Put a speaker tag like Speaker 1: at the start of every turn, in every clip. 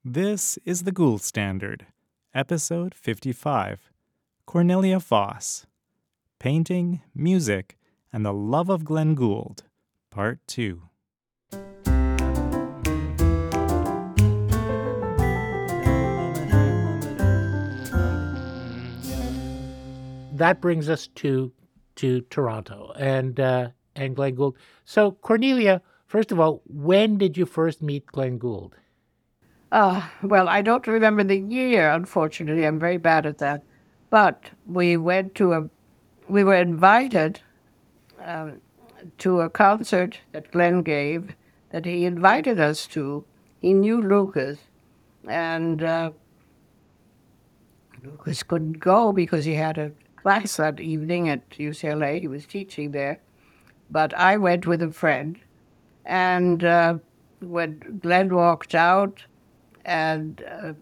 Speaker 1: This is the Gould Standard, episode 55. Cornelia Foss, Painting, Music, and the Love of Glenn Gould, Part 2.
Speaker 2: That brings us to Toronto and Glenn Gould. So Cornelia, first of all, when did you first meet Glenn Gould?
Speaker 3: Well, I don't remember the year, unfortunately. I'm very bad at that. But we were invited to a concert that Glenn gave that he invited us to. He knew Lucas, and Lucas couldn't go because he had a class that evening at UCLA. He was teaching there. But I went with a friend, and when Glenn walked out, and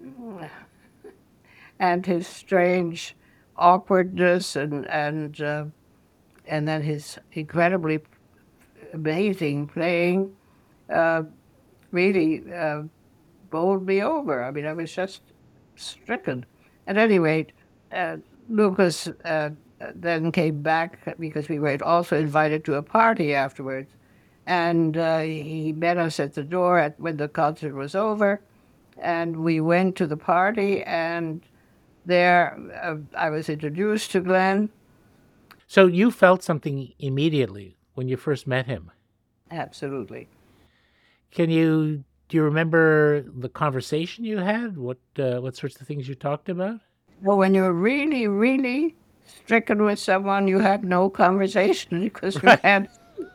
Speaker 3: his strange awkwardness and then his incredibly amazing playing really bowled me over. I mean, I was just stricken. At any rate, Lucas then came back because we were also invited to a party afterwards. And he met us at the door when the concert was over. And we went to the party, and there I was introduced to Glenn.
Speaker 2: So you felt something immediately when you first met him?
Speaker 3: Absolutely.
Speaker 2: Do you remember the conversation you had? What sorts of things you talked about?
Speaker 3: Well, when you're really, really stricken with someone, you have no conversation because you had.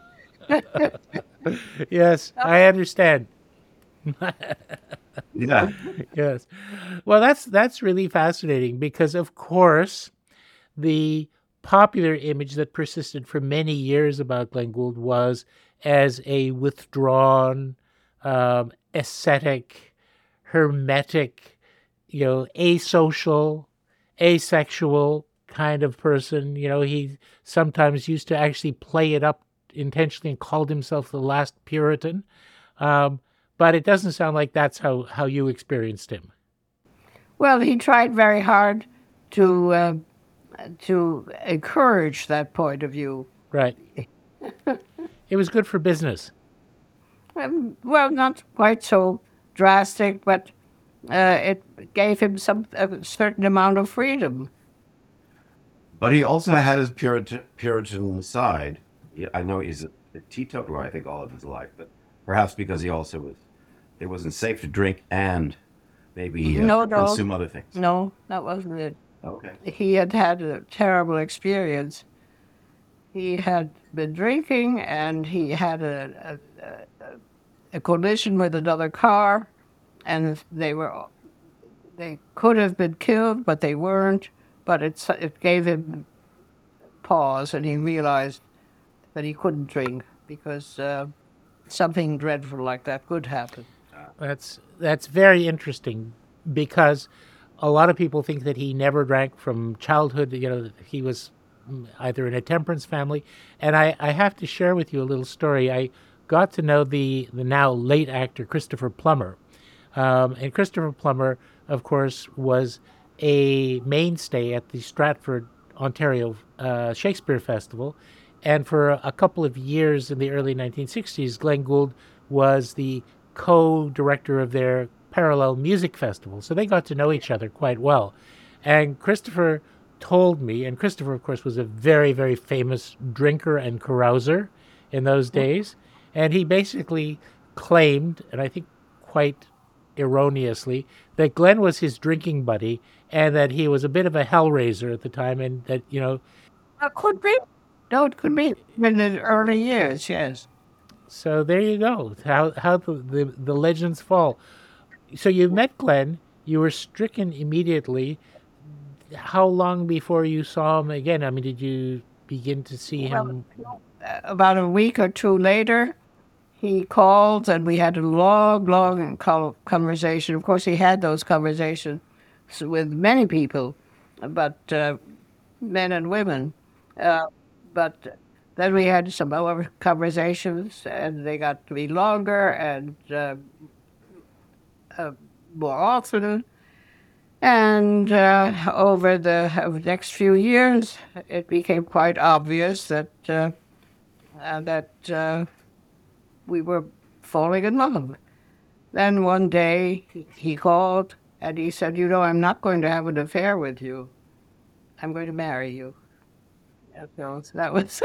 Speaker 2: Yes, I understand.
Speaker 4: Yeah.
Speaker 2: Yes. Well, that's really fascinating because, of course, the popular image that persisted for many years about Glenn Gould was as a withdrawn, ascetic, hermetic, asocial, asexual kind of person. He sometimes used to actually play it up intentionally and called himself the last Puritan. But it doesn't sound like that's how you experienced him.
Speaker 3: Well, he tried very hard to encourage that point of view.
Speaker 2: Right. It was good for business.
Speaker 3: Well, not quite so drastic, but it gave him a certain amount of freedom.
Speaker 4: But he also had his Puritan side. I know he's a teetotaler, I think, all of his life, but perhaps because it wasn't safe to drink and maybe consume other things.
Speaker 3: No, that wasn't it.
Speaker 4: Okay.
Speaker 3: He had a terrible experience. He had been drinking, and he had a collision with another car, and they could have been killed, but they weren't. But it gave him pause, and he realized that he couldn't drink because something dreadful like that could happen.
Speaker 2: That's very interesting because a lot of people think that he never drank from childhood. He was either in a temperance family. And I have to share with you a little story. I got to know the now late actor Christopher Plummer. And Christopher Plummer, of course, was a mainstay at the Stratford, Ontario Shakespeare Festival. And for a couple of years in the early 1960s, Glenn Gould was the co-director of their parallel music festival. So they got to know each other quite well. And Christopher told me, and Christopher, of course, was a very, very famous drinker and carouser in those days. And he basically claimed, and I think quite erroneously, that Glenn was his drinking buddy and that he was a bit of a hellraiser at the time, and that,
Speaker 3: It could be. No, it could be in the early years, yes.
Speaker 2: So there you go, how the legends fall. So you met Glenn, you were stricken immediately. How long before you saw him again? I mean, did you begin to see him?
Speaker 3: About a week or two later, he called, and we had a long, long conversation. Of course, he had those conversations with many people, but men and women. But then we had some other conversations, and they got to be longer, and more often. And over the next few years, it became quite obvious that we were falling in love. Then one day he called and he said, I'm not going to have an affair with you. I'm going to marry you. And so that was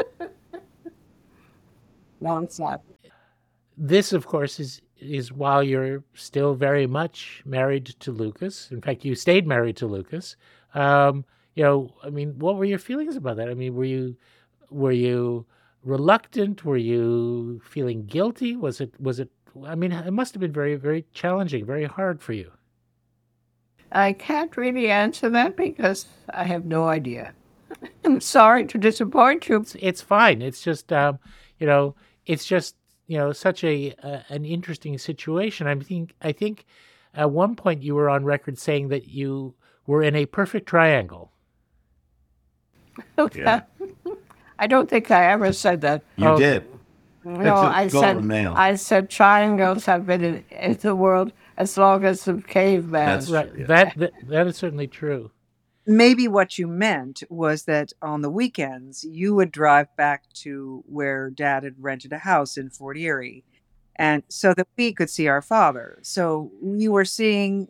Speaker 3: nonstop.
Speaker 2: This, of course, is while you're still very much married to Lucas. In fact, you stayed married to Lucas. What were your feelings about that? I mean, were you reluctant? Were you feeling guilty? Was it? I mean, it must have been very, very challenging, very hard for you.
Speaker 3: I can't really answer that because I have no idea. I'm sorry to disappoint you.
Speaker 2: It's fine. It's just, it's just, such an interesting situation. I think at one point you were on record saying that you were in a perfect triangle.
Speaker 4: Yeah.
Speaker 3: I don't think I ever said that.
Speaker 4: You did.
Speaker 3: No, I said triangles have been in the world as long as the caveman.
Speaker 4: That's
Speaker 2: Right.
Speaker 4: true,
Speaker 2: That is certainly true.
Speaker 5: Maybe what you meant was that on the weekends you would drive back to where Dad had rented a house in Fort Erie, and so that we could see our father. So we were seeing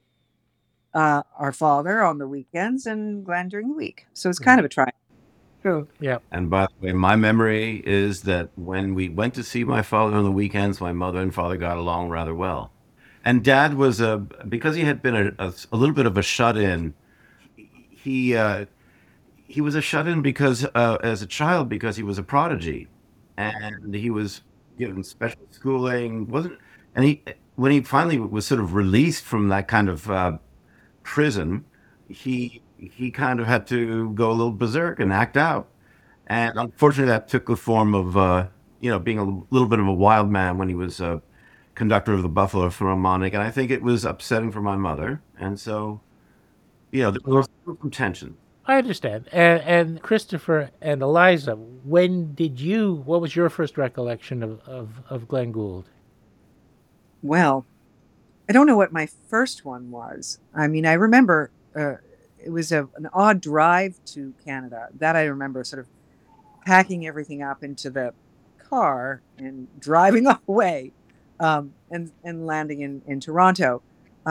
Speaker 5: our father on the weekends and Glenn during the week. So it's kind of a triangle.
Speaker 3: True.
Speaker 2: Yeah.
Speaker 4: And by the way, my memory is that when we went to see my father on the weekends, my mother and father got along rather well. And Dad was because he had been a little bit of a shut-in. He was a shut-in because as a child because he was a prodigy, and he was given special schooling. When he finally was sort of released from that kind of prison, he kind of had to go a little berserk and act out. And unfortunately, that took the form of being a little bit of a wild man when he was conductor of the Buffalo Philharmonic, and I think it was upsetting for my mother, and so there was some tension.
Speaker 2: I understand. And Christopher and Eliza, what was your first recollection of Glenn Gould?
Speaker 5: Well, I don't know what my first one was. I mean, I remember it was an odd drive to Canada. That I remember sort of packing everything up into the car and driving away. And landing in Toronto.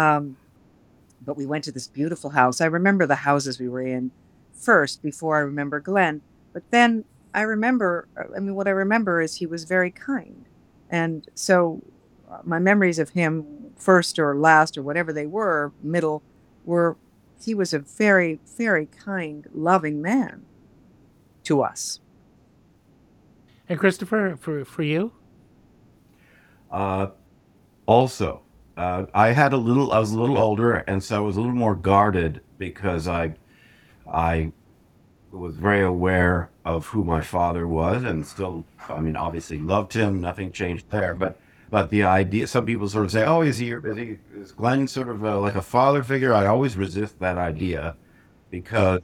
Speaker 5: But we went to this beautiful house. I remember the houses we were in first before I remember Glenn. But then what I remember is he was very kind. And so my memories of him, first or last or whatever they were, middle, he was a very, very kind, loving man to us.
Speaker 2: And Christopher, for you?
Speaker 4: Also, I was a little older, and so I was a little more guarded because I was very aware of who my father was, and still, obviously loved him. Nothing changed there, but the idea. Some people sort of say, "Oh, is Glenn sort of like a father figure?" I always resist that idea because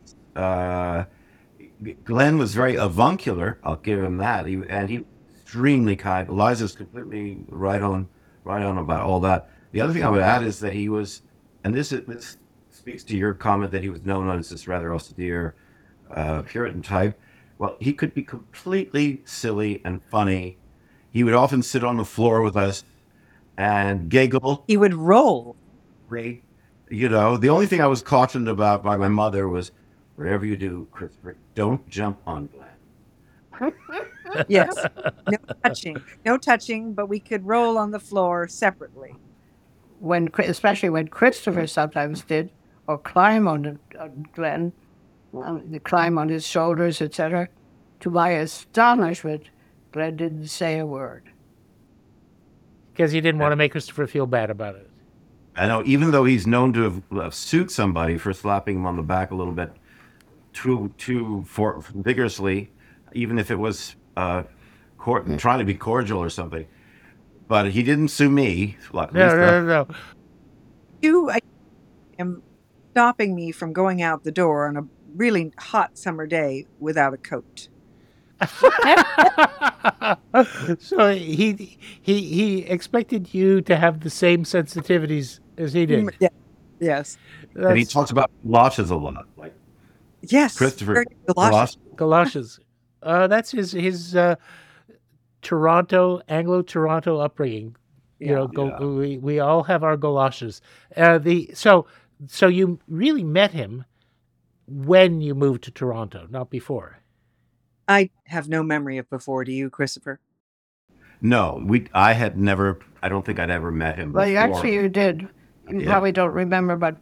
Speaker 4: Glenn was very avuncular. I'll give him that. He extremely kind. Eliza's completely right on about all that. The other thing I would add is that he was, and this speaks to your comment that he was known as this rather austere Puritan type. Well, he could be completely silly and funny. He would often sit on the floor with us and giggle.
Speaker 5: He would roll.
Speaker 4: The only thing I was cautioned about by my mother was, whatever you do, Christopher, don't jump on Glenn.
Speaker 5: Yes. No touching, but we could roll on the floor separately.
Speaker 3: Especially when Christopher sometimes did, or climb on Glenn, climb on his shoulders, etc. To my astonishment, Glenn didn't say a word.
Speaker 2: Because he didn't want to make Christopher feel bad about it.
Speaker 4: I know, even though he's known to have sued somebody for slapping him on the back a little bit too vigorously, even if it was trying to be cordial or something. But he didn't sue me.
Speaker 2: No.
Speaker 5: You am stopping me from going out the door on a really hot summer day without a coat.
Speaker 2: So he expected you to have the same sensitivities as he did.
Speaker 5: Yeah. Yes.
Speaker 4: And he
Speaker 2: That's
Speaker 4: talks about galoshes a lot, like
Speaker 5: Yes.
Speaker 4: Christopher
Speaker 5: Galoshes.
Speaker 4: Galoshes.
Speaker 2: galoshes. That's his Toronto Anglo-Toronto upbringing. You
Speaker 5: Yeah.
Speaker 2: know,
Speaker 4: Yeah.
Speaker 2: we all have our galoshes. So you really met him when you moved to Toronto, not before.
Speaker 5: I have no memory of before. Do you, Christopher?
Speaker 4: No, I had never. I don't think I'd ever met him
Speaker 3: Well,
Speaker 4: before.
Speaker 3: actually, you did. You
Speaker 4: did?
Speaker 3: probably don't remember, but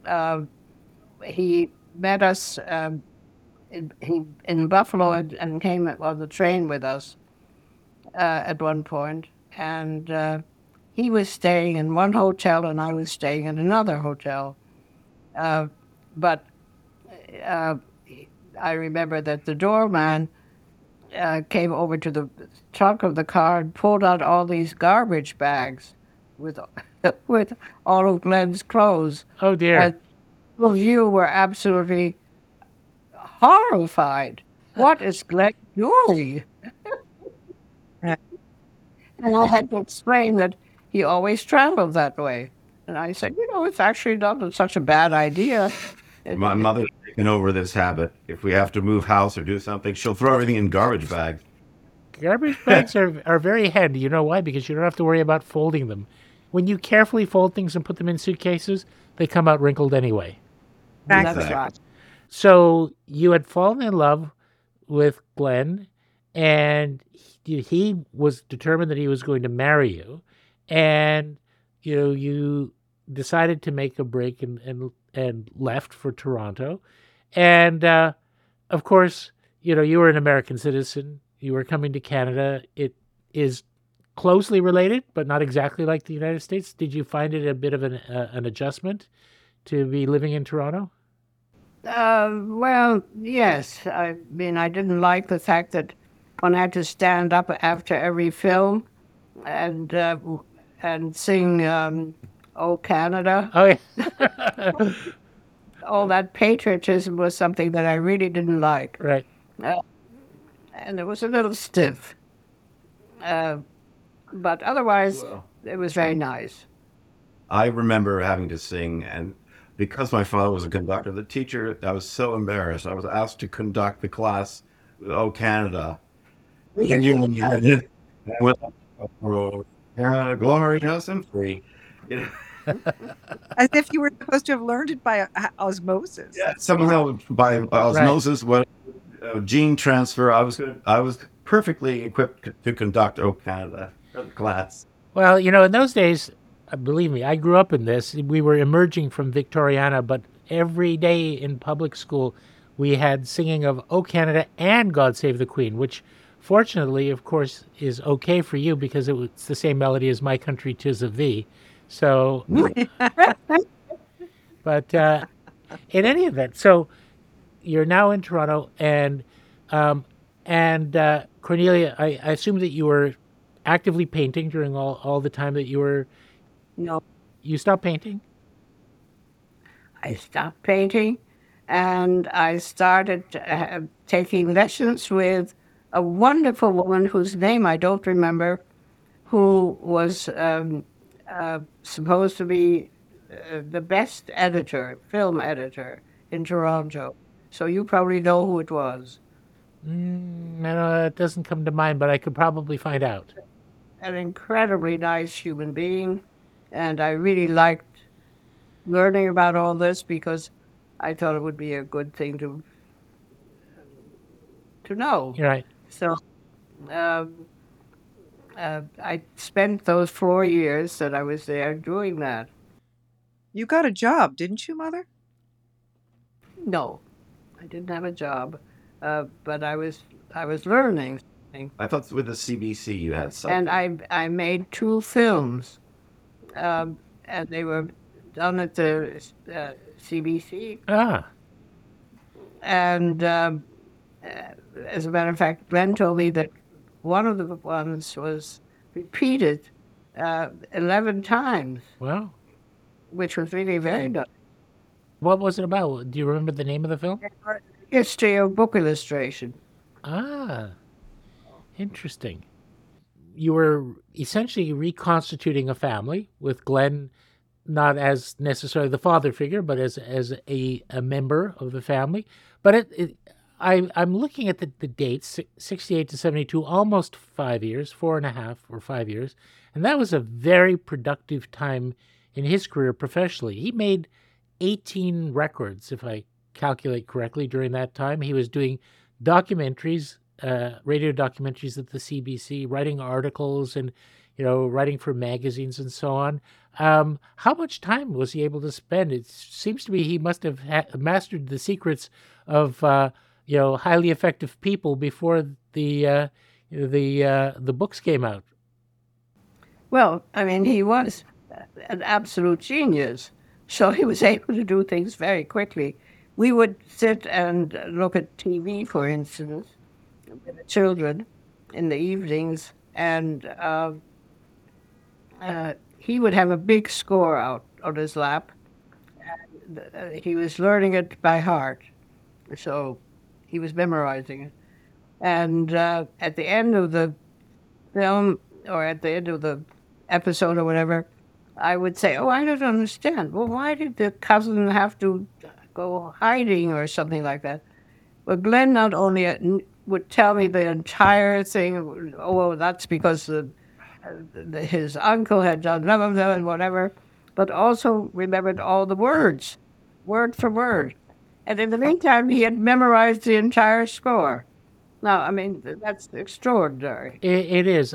Speaker 3: he met us in Buffalo and came on the train with us at one point. And he was staying in one hotel, and I was staying in another hotel. But I remember that the doorman came over to the trunk of the car and pulled out all these garbage bags with with all of Glenn's clothes.
Speaker 2: Oh dear.
Speaker 3: And well, you were absolutely horrified. What is Glenn doing?
Speaker 5: Uh,
Speaker 3: And I had to explain that he always traveled that way. And I said, it's actually not such a bad idea.
Speaker 4: My mother's taken over this habit. If we have to move house or do something, she'll throw everything in garbage bags.
Speaker 2: Garbage bags are very handy. You know why? Because you don't have to worry about folding them. When you carefully fold things and put them in suitcases, they come out wrinkled anyway.
Speaker 3: That's
Speaker 4: Exactly.
Speaker 3: right.
Speaker 2: So you had fallen in love with Glenn, and he was determined that he was going to marry you, and you decided to make a break and left for Toronto, and of course you were an American citizen. You were coming to Canada. It is closely related, but not exactly like the United States. Did you find it a bit of an adjustment to be living in Toronto?
Speaker 3: Well, yes. I mean, I didn't like the fact that when I had to stand up after every film and sing "Oh Canada,"
Speaker 2: Oh yeah.
Speaker 3: all that patriotism was something that I really didn't like,
Speaker 2: Right.
Speaker 3: and it was a little stiff. But otherwise, it was very nice.
Speaker 4: I remember having to sing, and because my father was a conductor, the teacher, I was so embarrassed. I was asked to conduct the class with "Oh Canada." And you had it with "Oh Canada, glorious and free." You know,
Speaker 5: As if you were supposed to have learned it by osmosis.
Speaker 4: yeah, somehow by osmosis, what gene transfer, I was perfectly equipped to conduct "Oh Canada" for the class.
Speaker 2: Well, in those days, believe me, I grew up in this. We were emerging from Victoriana, but every day in public school, we had singing of "O Canada" and "God Save the Queen," which fortunately, of course, is okay for you because it's the same melody as "My Country 'Tis of Thee." So, but in any event, so you're now in Toronto, and Cornelia, I assume that you were actively painting during all the time that
Speaker 3: No,
Speaker 2: you stopped painting?
Speaker 3: I stopped painting, and I started taking lessons with a wonderful woman whose name I don't remember, who was supposed to be the best editor, film editor in Toronto. So you probably know who it was.
Speaker 2: No, it doesn't come to mind, but I could probably find out.
Speaker 3: An incredibly nice human being, and I really liked learning about all this because I thought it would be a good thing to know.
Speaker 2: You're right.
Speaker 3: So I spent those 4 years that I was there doing that.
Speaker 5: You got a job, didn't you, Mother?
Speaker 3: No, I didn't have a job, but I was learning,
Speaker 4: I thought with the CBC you had something.
Speaker 3: and I made 2 films, and they were done at the CBC.
Speaker 2: Ah,
Speaker 3: And as a matter of fact, Glenn told me that one of the ones was repeated 11 times,
Speaker 2: well,
Speaker 3: which was really very nice.
Speaker 2: what was it about? Do you remember the name of the film?
Speaker 3: History of book illustration.
Speaker 2: Ah, Interesting. You were essentially reconstituting a family with Glenn not as necessarily the father figure, but as a member of the family. But I'm looking at the dates, 68 to 72, almost 5 years, 4.5 or 5 years. And that was a very productive time in his career professionally. He made 18 records, if I calculate correctly, during that time. He was doing documentaries, radio documentaries at the CBC, writing articles and, writing for magazines and so on. How much time was he able to spend? It seems to me he must have mastered the secrets of, highly effective people before the books came out.
Speaker 3: Well, I mean, he was an absolute genius. So he was able to do things very quickly. We would sit and look at TV, for instance, with the children in the evenings, and he would have a big score out on his lap. And he was learning it by heart. So he was memorizing it. And at the end of the film, or at the end of the episode or whatever, I would say, "Oh, I don't understand. Well, why did the cousin have to go hiding or something like that?" Well, Glenn not only would tell me the entire thing, "Oh, well, that's because his uncle had done blah, blah, blah, and whatever," but also remembered all the words, word for word. And in the meantime, he had memorized the entire score. Now, I mean, that's extraordinary.
Speaker 2: It is.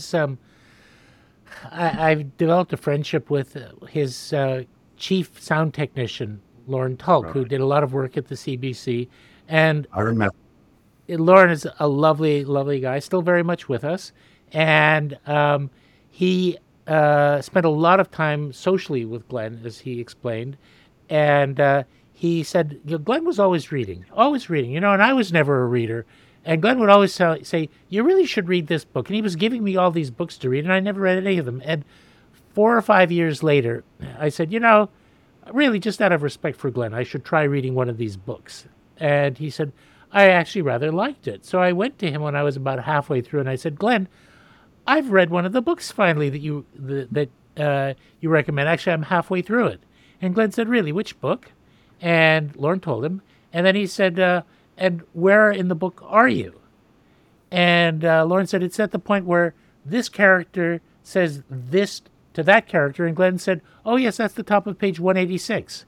Speaker 2: I've developed a friendship with his chief sound technician, Lauren Tulk, who did a lot of work at the CBC. And
Speaker 4: I remember.
Speaker 2: Lauren is a lovely, lovely guy, still very much with us. And he spent a lot of time socially with Glenn, as he explained. And he said, Glenn was always reading, and I was never a reader. And Glenn would always say, "You really should read this book." And he was giving me all these books to read, and I never read any of them. And 4 or 5 years later, I said, really, just out of respect for Glenn, I should try reading one of these books. And he said, "I actually rather liked it." So I went to him when I was about halfway through, and I said, "Glenn, I've read one of the books finally that you recommend. Actually, I'm halfway through it." And Glenn said, "Really, which book?" And Lauren told him. And then he said, "And where in the book are you?" And Lauren said, "It's at the point where this character says this to that character." And Glenn said, "Oh, yes, that's the top of page 186.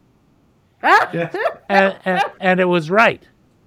Speaker 2: And it was right.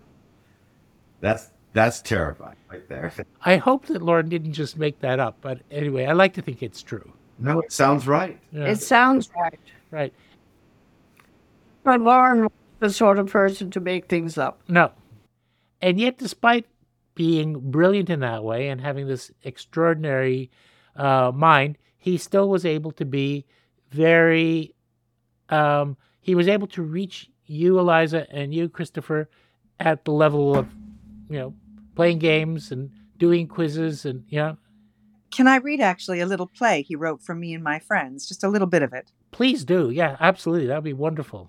Speaker 4: That's terrifying right there.
Speaker 2: I hope that Lauren didn't just make that up. But anyway, I like to think it's true.
Speaker 4: No, it sounds right.
Speaker 2: Yeah,
Speaker 3: It sounds right.
Speaker 2: right.
Speaker 3: But Lauren was the sort of person to make things up.
Speaker 2: No. And yet, despite being brilliant in that way and having this extraordinary mind, he still was able to be very, he was able to reach you, Eliza, and you, Christopher, at the level of, playing games and doing quizzes and,
Speaker 5: Can I read actually a little play he wrote for me and my friends? Just a little bit of it.
Speaker 2: Please do. Yeah, absolutely. That would be wonderful.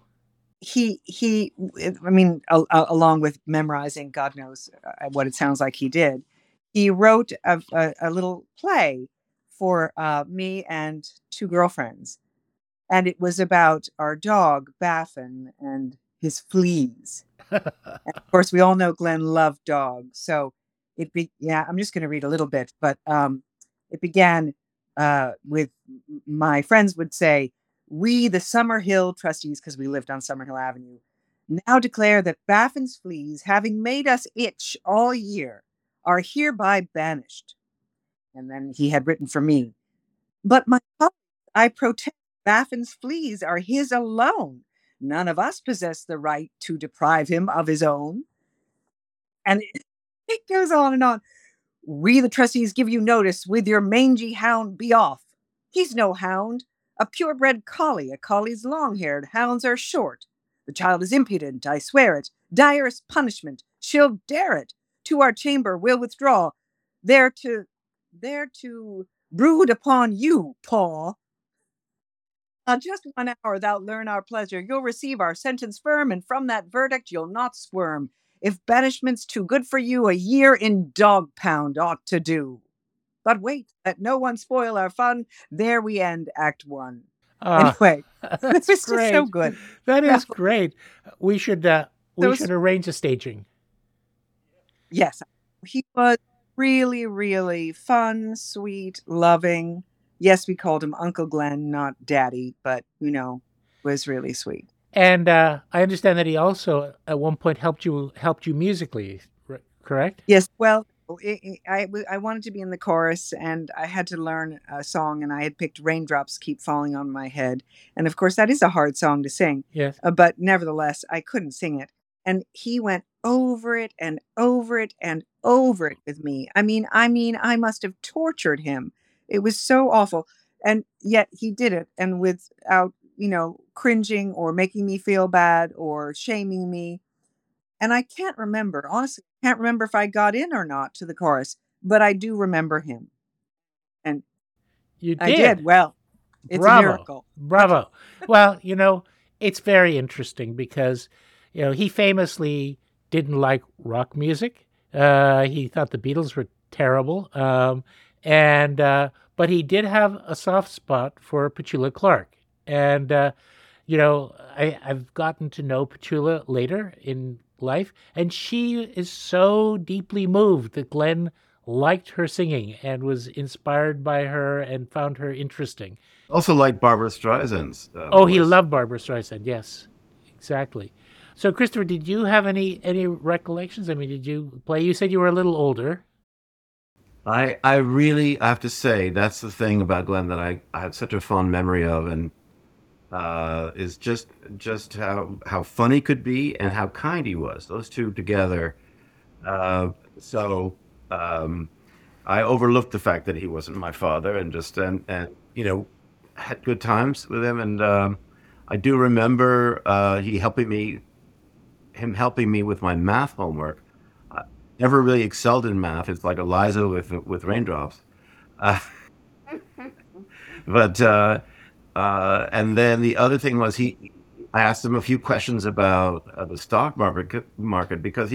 Speaker 5: Along with memorizing, God knows what it sounds like he did, he wrote a little play for me and 2 girlfriends. And it was about our dog, Baffin, and his fleas. And of course, we all know Glenn loved dogs. So I'm just going to read a little bit. But it began with my friends would say, "We, the Summerhill trustees," because we lived on Summerhill Avenue, "now declare that Baffin's fleas, having made us itch all year, are hereby banished." And then he had written for me, "But my colleagues, I protest, Baffin's fleas are his alone. None of us possess the right to deprive him of his own." And it goes on and on. "We, the trustees, give you notice, with your mangy hound be off. He's no hound. A purebred collie. A collie's long-haired. Hounds are short. The child is impudent, I swear it. Direst punishment. She'll dare it. To our chamber will withdraw. There to brood upon you, paw. Just 1 hour thou'lt learn our pleasure. You'll receive our sentence firm, and from that verdict you'll not squirm. If banishment's too good for you, a year in dog pound ought to do. But wait, let no one spoil our fun. There we end Act One.
Speaker 2: Ah,
Speaker 5: Anyway, this
Speaker 2: that's
Speaker 5: is just so
Speaker 2: great.
Speaker 5: good.
Speaker 2: That
Speaker 5: No,
Speaker 2: is great. We should uh, we
Speaker 5: those
Speaker 2: should arrange a staging.
Speaker 5: Yes, he was really, really fun, sweet, loving. Yes, we called him Uncle Glenn, not Daddy, but was really sweet.
Speaker 2: And I understand that he also at one point helped you musically, correct?
Speaker 5: Yes, well, I wanted to be in the chorus, and I had to learn a song, and I had picked "Raindrops Keep Falling on My Head," and of course, that is a hard song to sing.
Speaker 2: Yes.
Speaker 5: But nevertheless, I couldn't sing it, and he went over it and over it and over it with me. I must have tortured him. It was so awful, and yet he did it, and without cringing or making me feel bad or shaming me. And I can't remember, honestly, can't remember if I got in or not to the chorus, but I do remember him. And
Speaker 2: You
Speaker 5: I did.
Speaker 2: did.
Speaker 5: Well, it's a
Speaker 2: Bravo.
Speaker 5: miracle.
Speaker 2: Bravo. Well, it's very interesting because, he famously didn't like rock music. He thought the Beatles were terrible. But he did have a soft spot for Petula Clark. And, I've gotten to know Petula later in life, and she is so deeply moved that Glenn liked her singing and was inspired by her and found her interesting.
Speaker 4: Also, like Barbara Streisand's
Speaker 2: Oh, he
Speaker 4: voice.
Speaker 2: loved Barbara Streisand. Yes, exactly. So, Christopher, did you have any recollections? I mean, did you play? You said you were a little older.
Speaker 4: I really have to say that's the thing about Glenn that I have such a fond memory of, and is just how funny could be and how kind he was. Those two together. So I overlooked the fact that he wasn't my father, and just and had good times with him. And I do remember him helping me with my math homework. I never really excelled in math. It's like Eliza with raindrops. Uh, but and then the other thing was I asked him a few questions about the stock market because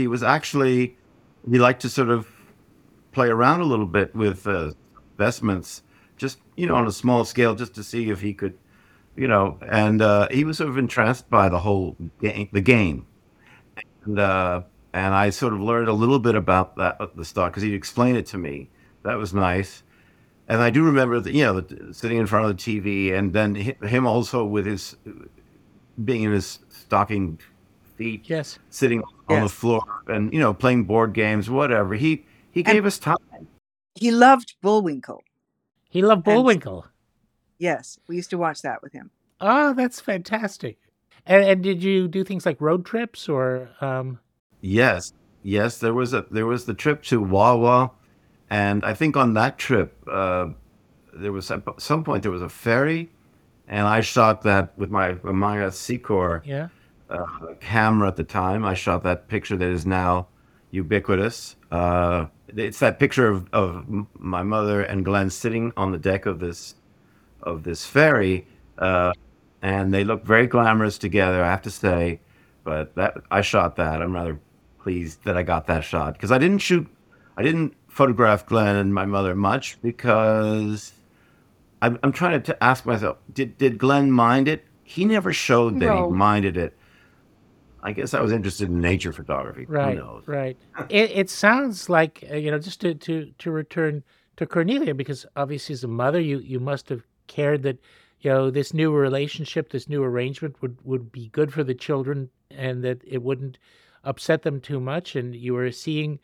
Speaker 4: he liked to sort of play around a little bit with investments, just on a small scale, just to see if he could, and he was sort of entranced by the game, and I sort of learned a little bit about the stock because he'd explain it to me. That was nice. And I do remember that, sitting in front of the TV, and then him also with his being in his stocking feet,
Speaker 2: Yes.
Speaker 4: sitting on the
Speaker 5: Yes.
Speaker 4: floor, and playing board games, whatever. He
Speaker 5: And
Speaker 4: gave us time.
Speaker 5: he loved Bullwinkle.
Speaker 2: He loved
Speaker 5: And
Speaker 2: Bullwinkle.
Speaker 5: yes, we used to watch that with him.
Speaker 2: Oh, that's fantastic. And did you do things like road trips or?
Speaker 4: Yes, yes. There was the trip to Wawa, and I think on that trip there was at some point there was a ferry, and I shot that with my Maya Secor
Speaker 2: Yeah.
Speaker 4: camera at the time. I shot that picture that is now ubiquitous. It's that picture of my mother and Glenn sitting on the deck of this ferry, and they look very glamorous together, I have to say. But I shot that. I'm rather pleased that I got that shot because I didn't photograph Glenn and my mother much because I'm trying to ask myself, did Glenn mind it? He never showed that he
Speaker 3: No.
Speaker 4: minded it. I guess I was interested in nature photography. Who
Speaker 2: Right.
Speaker 4: knows?
Speaker 2: Right. It sounds like just to return to Cornelia, because obviously as a mother, you must have cared that this new relationship, this new arrangement would be good for the children, and that it wouldn't upset them too much. And you were seeing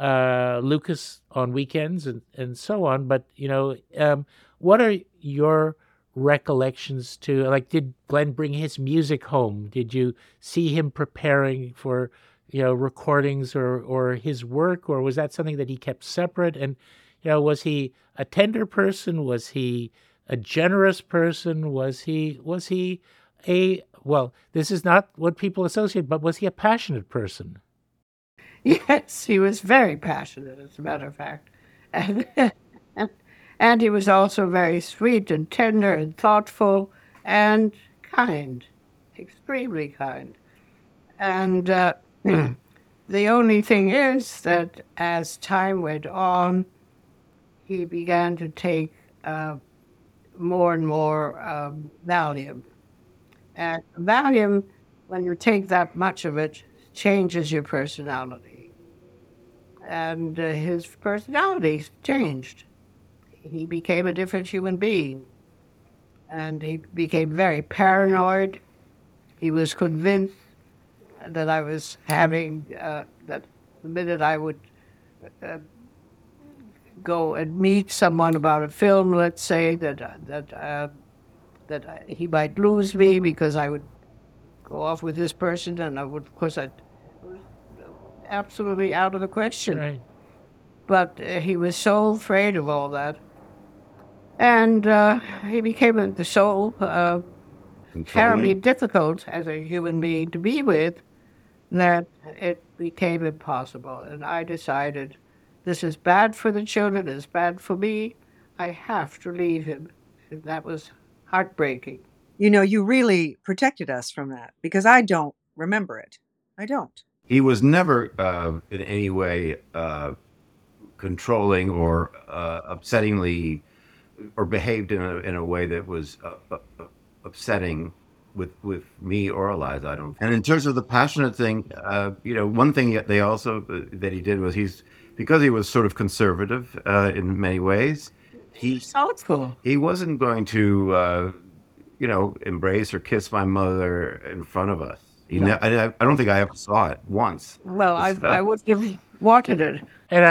Speaker 2: Lucas on weekends and so on. But what are your recollections to, like, did Glenn bring his music home? Did you see him preparing for recordings or his work, or was that something that he kept separate? And was he a tender person? Was he a generous person? Was he a, well, this is not what people associate, but was he a passionate person?
Speaker 3: Yes, he was very passionate, as a matter of fact. And, and he was also very sweet and tender and thoughtful and kind, extremely kind. And The only thing is that as time went on, he began to take more and more Valium. And Valium, when you take that much of it, changes your personality. And his personality changed. He became a different human being. And he became very paranoid. He was convinced that I was having, that the minute I would go and meet someone about a film, let's say, that he might lose me because I would go off with this person, and I would, of course, it was absolutely out of the question.
Speaker 2: Right.
Speaker 3: But he was so afraid of all that, and he became so terribly difficult as a human being to be with that it became impossible. And I decided, this is bad for the children, it's bad for me. I have to leave him. And that was heartbreaking.
Speaker 5: You know, you really protected us from that because I don't remember it. I don't.
Speaker 4: He was never in any way controlling or upsettingly, or behaved in a way that was upsetting with me or Eliza. I don't. And in terms of the passionate thing, one thing they also that he did was because he was sort of conservative in many ways.
Speaker 3: Thoughtful.
Speaker 4: He wasn't going to embrace or kiss my mother in front of us. I don't think I ever saw it once.
Speaker 3: Well, I would have wanted it.
Speaker 2: And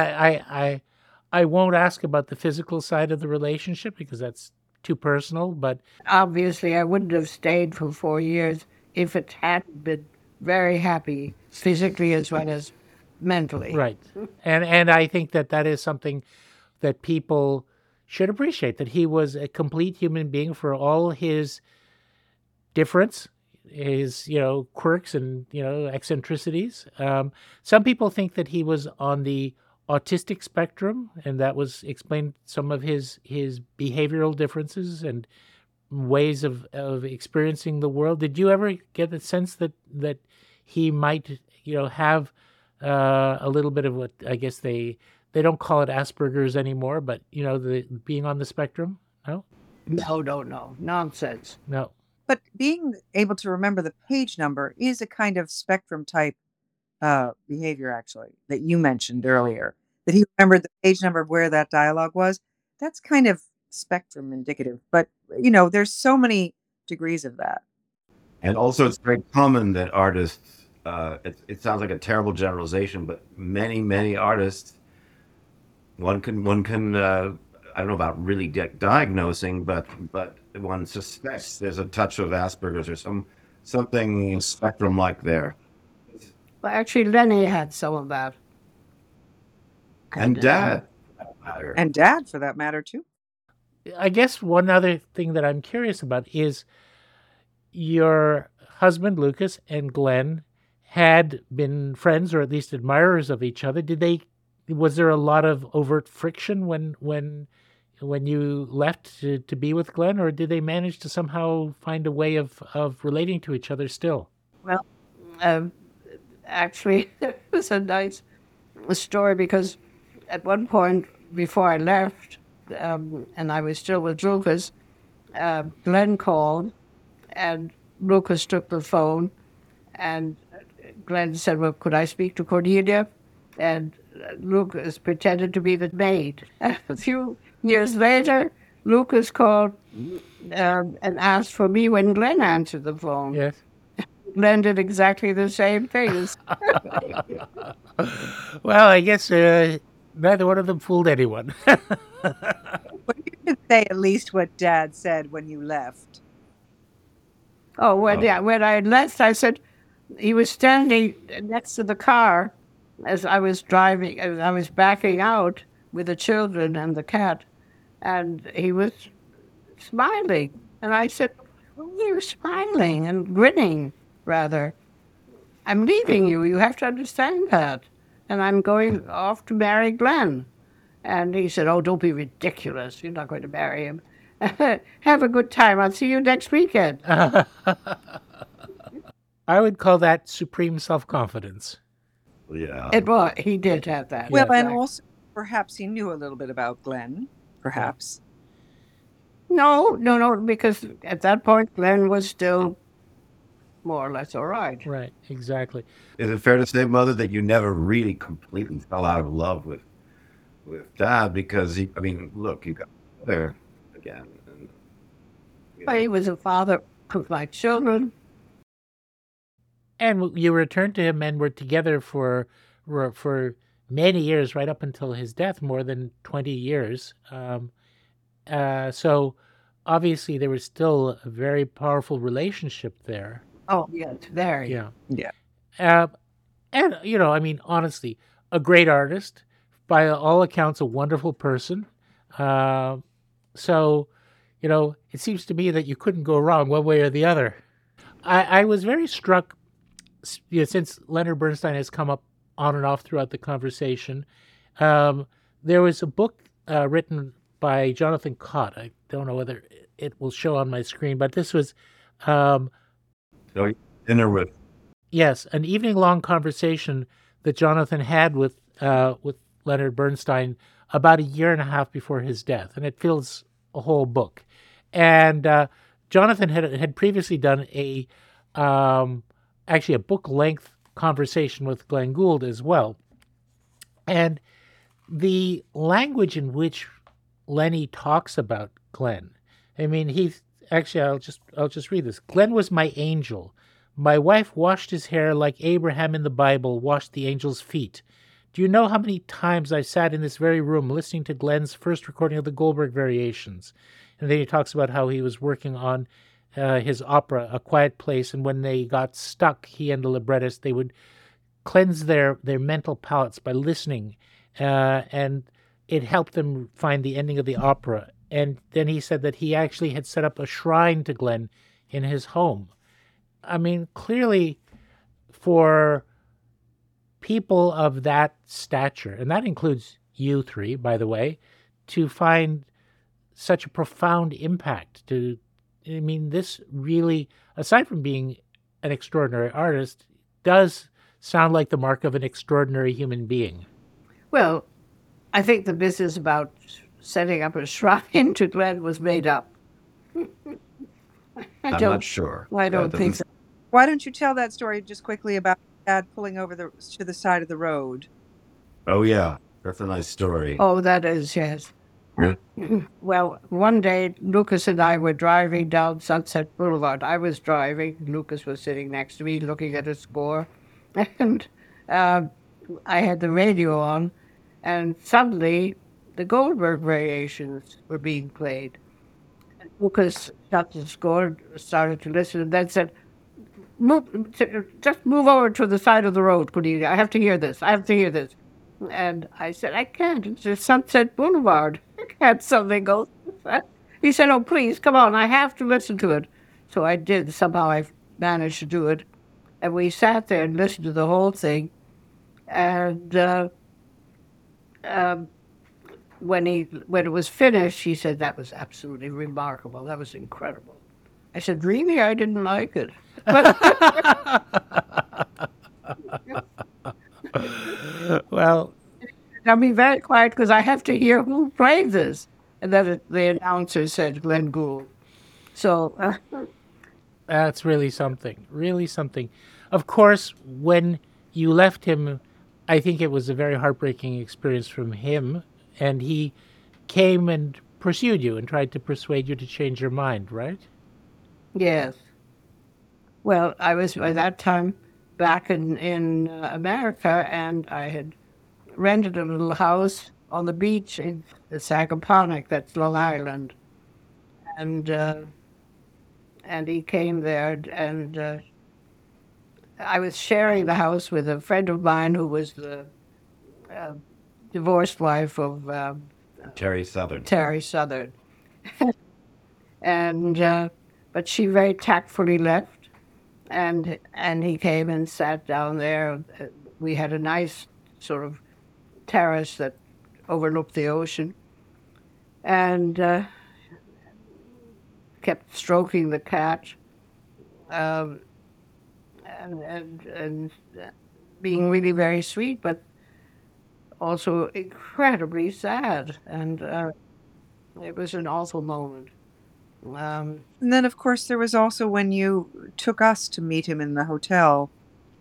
Speaker 2: I won't ask about the physical side of the relationship because that's too personal, but
Speaker 3: Obviously, I wouldn't have stayed for 4 years if it hadn't been very happy, physically as well as mentally.
Speaker 2: right. And I think that is something that people should appreciate, that he was a complete human being for all his difference, his quirks and eccentricities. Some people think that he was on the autistic spectrum, and that was explained some of his behavioral differences and ways of experiencing the world. Did you ever get the sense that he might have a little bit of what I guess they don't call it Asperger's anymore, but the being on the spectrum? No,
Speaker 3: No. Nonsense.
Speaker 2: no.
Speaker 5: But being able to remember the page number is a kind of spectrum type behavior, actually, that you mentioned earlier. That he remembered the page number of where that dialogue was. That's kind of spectrum indicative. But, there's so many degrees of that.
Speaker 4: And also, it's very common that artists. It sounds like a terrible generalization, but many artists. One can. I don't know about really diagnosing, but one suspects there's a touch of Asperger's or something spectrum like there.
Speaker 3: Well, actually, Lenny had some of that.
Speaker 4: And Dad.
Speaker 5: And Dad, for that matter, too.
Speaker 2: I guess one other thing that I'm curious about is your husband, Lucas, and Glenn had been friends or at least admirers of each other. Was there a lot of overt friction when you left to be with Glenn, or did they manage to somehow find a way of relating to each other still?
Speaker 3: Well, actually, it was a nice story because at one point before I left, and I was still with Lucas, Glenn called, and Lucas took the phone, and Glenn said, well, could I speak to Cornelia? And Lucas pretended to be the maid. A few years later, Lucas called and asked for me when Glenn answered the phone.
Speaker 2: Yes.
Speaker 3: Glenn did exactly the same things.
Speaker 2: Well, I guess neither one of them fooled anyone.
Speaker 5: But you could say at least what Dad said when you left.
Speaker 3: When I left, I said, he was standing next to the car as I was driving, as I was backing out with the children and the cat, and he was smiling. And I said, why are you smiling and grinning, rather? I'm leaving you. You have to understand that. And I'm going off to marry Glenn. And he said, oh, don't be ridiculous. You're not going to marry him. Have a good time. I'll see you next weekend.
Speaker 2: I would call that supreme self-confidence.
Speaker 4: Yeah.
Speaker 3: It was. He did have that.
Speaker 5: Well, and
Speaker 3: effect.
Speaker 5: also perhaps he knew a little bit about Glenn. Perhaps.
Speaker 3: No, because at that point, Glenn was still more or less all right.
Speaker 2: Right, exactly.
Speaker 4: Is it fair to say, Mother, that you never really completely fell out of love with Dad because I mean, look, you got there again, and
Speaker 3: But he was a father of my children.
Speaker 2: And you returned to him and were together for many years, right up until his death, more than 20 years. So obviously there was still a very powerful relationship there.
Speaker 3: Oh, yes, very.
Speaker 2: Yeah.
Speaker 5: Yeah.
Speaker 2: And, I mean, honestly, a great artist, by all accounts, a wonderful person. So, it seems to me that you couldn't go wrong one way or the other. I was very struck, since Leonard Bernstein has come up on and off throughout the conversation. There was a book written by Jonathan Cott. I don't know whether it will show on my screen, but this was,
Speaker 4: so dinner with
Speaker 2: yes, an evening-long conversation that Jonathan had with Leonard Bernstein about a year and a half before his death, and it fills a whole book. And Jonathan had previously done actually a book-length conversation with Glenn Gould as well. And the language in which Lenny talks about Glenn, I mean, I'll just read this. Glenn was my angel. My wife washed his hair like Abraham in the Bible washed the angel's feet. Do you know how many times I sat in this very room listening to Glenn's first recording of the Goldberg Variations? And then he talks about how he was working on his opera, A Quiet Place, and when they got stuck, he and the librettist, they would cleanse their mental palates by listening, and it helped them find the ending of the opera. And then he said that he actually had set up a shrine to Glenn in his home. I mean, clearly for people of that stature, and that includes you three, by the way, to find such a profound impact this really, aside from being an extraordinary artist, does sound like the mark of an extraordinary human being.
Speaker 3: Well, I think the business about setting up a shrine to Glenn was made up.
Speaker 4: I'm not sure.
Speaker 3: I don't think so.
Speaker 5: Why don't you tell that story just quickly about Dad pulling over to the side of the road?
Speaker 4: Oh yeah, that's a nice story.
Speaker 3: Oh, that is, yes.
Speaker 4: Yeah.
Speaker 3: Well, one day, Lucas and I were driving down Sunset Boulevard. I was driving. Lucas was sitting next to me looking at a score. And I had the radio on, and suddenly the Goldberg Variations were being played. And Lucas shut the score, started to listen, and then said, just move over to the side of the road, Cornelia. I have to hear this. And I said, I can't. It's just Sunset Boulevard. I can't something go. He said, oh, please, come on. I have to listen to it. So I did. Somehow I managed to do it. And we sat there and listened to the whole thing. And when it was finished, he said, that was absolutely remarkable. That was incredible. I said, really? I didn't like it.
Speaker 2: Well,
Speaker 3: I'll be very quiet because I have to hear who played this. And then the announcer said Glenn Gould. So
Speaker 2: that's really something. Really something. Of course, when you left him, I think it was a very heartbreaking experience from him. And he came and pursued you and tried to persuade you to change your mind, right?
Speaker 3: yes. Well, I was by that time back in America, and I had rented a little house on the beach in the Sagaponack, that's Long Island. And he came there, and I was sharing the house with a friend of mine who was the divorced wife of
Speaker 4: Terry Southern.
Speaker 3: Terry Southern. And but she very tactfully left, and he came and sat down there. We had a nice sort of terrace that overlooked the ocean, and kept stroking the cat, and being really very sweet, but also incredibly sad. And it was an awful moment. Um,
Speaker 5: And then, of course, there was also when you took us to meet him in the hotel.